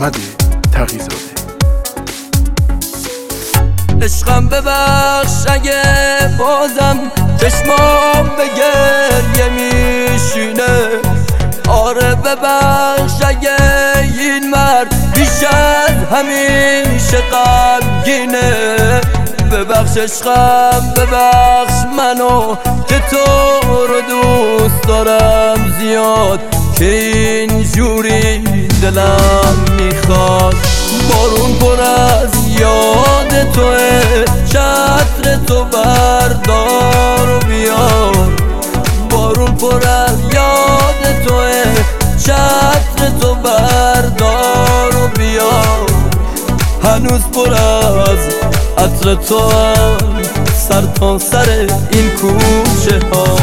محمد تقی‌زاده. عشقم ببخش اگه بازم چشمام به گریه میشینه. آره ببخش اگه این مرد بیش از همیشه غمگینه. ببخش عشقم، ببخش منو که تو رو دوست دارم زیاد، که اینجوری دلم میخواد. بارون پر از یاد توه، چتر تو بردار و بیار. بارون پر از یاد توه، چتر تو بردار و بیار. هنوز پر از عطر تو هم سر تا سر این کوچه ها.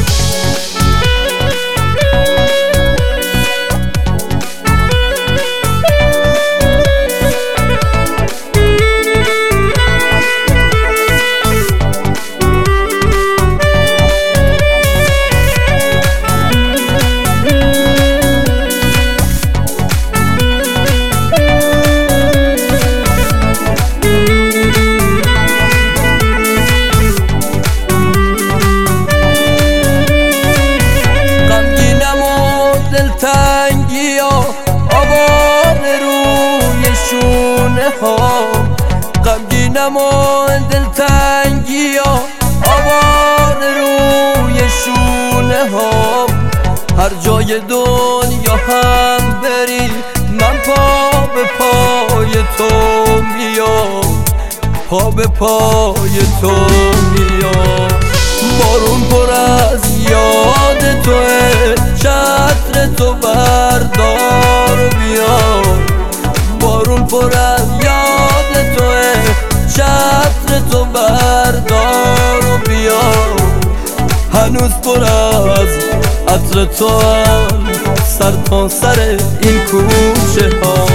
تنگی ها آوار روی شونه ها، غمگینم و دلتنگی ها آوار روی شونه ها. هر جای دنیا هم بری من پا به پای تو میام، پا به پای تو میام. بارون پر از یاد توه، چتر تو بردار و بیار. بارون پر از یاد توه، چتر تو بردار و بیار. هنوز پر از عطر تو هم سر تا سر این کوچه ها.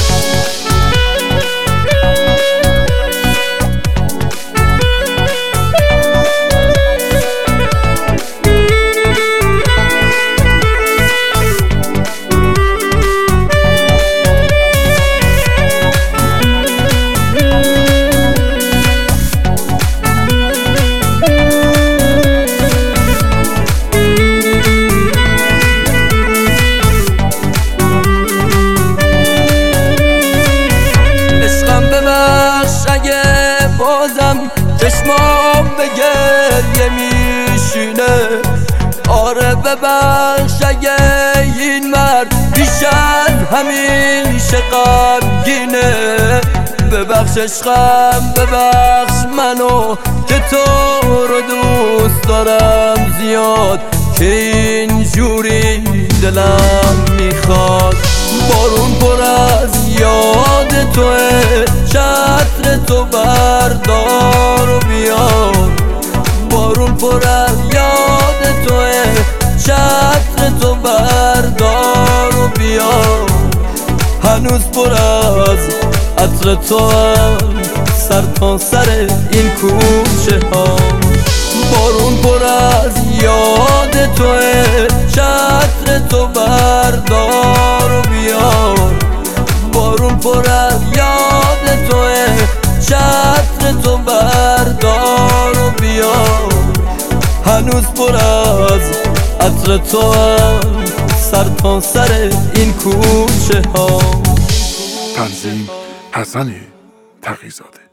بازم چشمام به گریه میشینه. آره ببخش اگه این مرد بیش از همیشه غمگینه. ببخش عشقم، ببخش منو که تو رو دوست دارم زیاد، که اینجوری دلم میخواد. بارون پر از یاد توه، چتر تو بردار و بیار. بارون پر از یاد توه، چتر تو بردار و بیار. هنوز پر از عطر تو هم سر تا سر این کوچه ها. بارون پر از یاد توه، چتر تو بردار و بیار. بارون پر از یاد توه، چتر تو بردار و بیار. هنوز پر از عطر تو هم سر تا سر این کوچه ها. تنظیم حسن تقی‌زاده.